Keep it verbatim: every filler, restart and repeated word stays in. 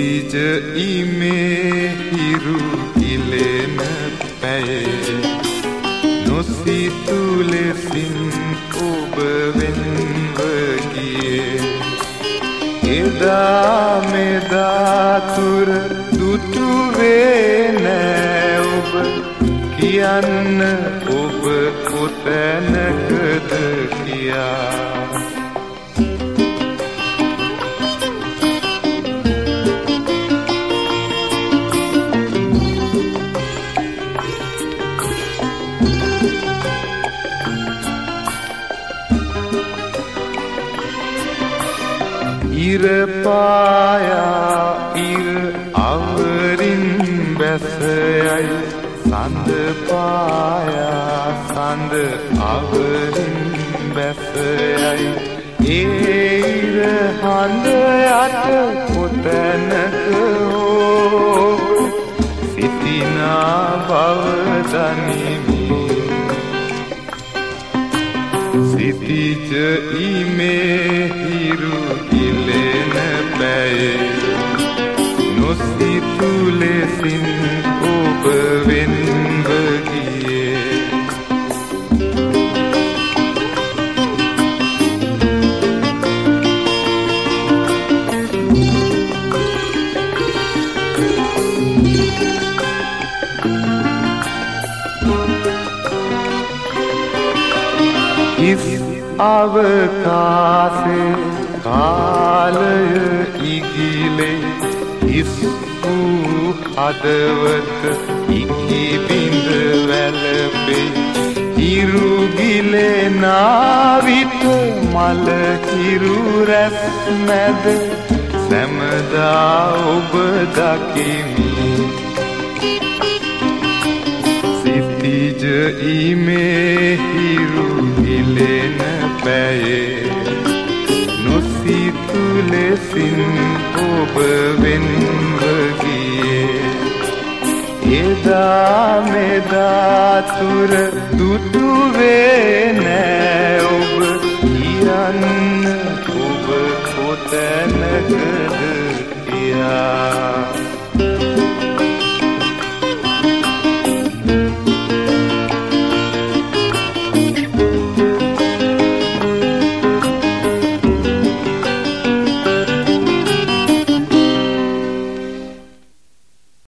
සිතිජ ඉමේ හිරු ඉලෙන පැයේ නොසිතු ලෙසින් ඔබ වෙන්ව ගියේ එදා මෙදා තුර දුටුවේ නෑ ඔබ කියන්න ඔබ කොතැනකද කියා ඉර පායා ඉර අවරින් බැසයයි සඳ පායා සඳ අවරින් බැසයයි ඒ ඉර හඳ යට කොතැනක හෝ සිටිනා බව දනිමි සිතිජ ඉමේ හිරු ඉලෙන පැයේ නොසිතු ලෙසින් ඔබ වෙන්ව ගියේ හිස් අවකාශේ කාලය ඉගිලේ හිස් වූ හදවත ඉකි බිඳ වැළපේ හිරු ගිලෙනා විට මල හිරු රැස් මැද සැමදා ඔබ දකිමි සිතිජ ඉමේ හිරු ඉලෙන පැයේ නොසිතු ලෙසින් ඔබ වෙන්ව ගියේ එදා මෙදා තුර දුටුවේ නෑ ඔබ කියන්න ඔබ කොතැනකද කියා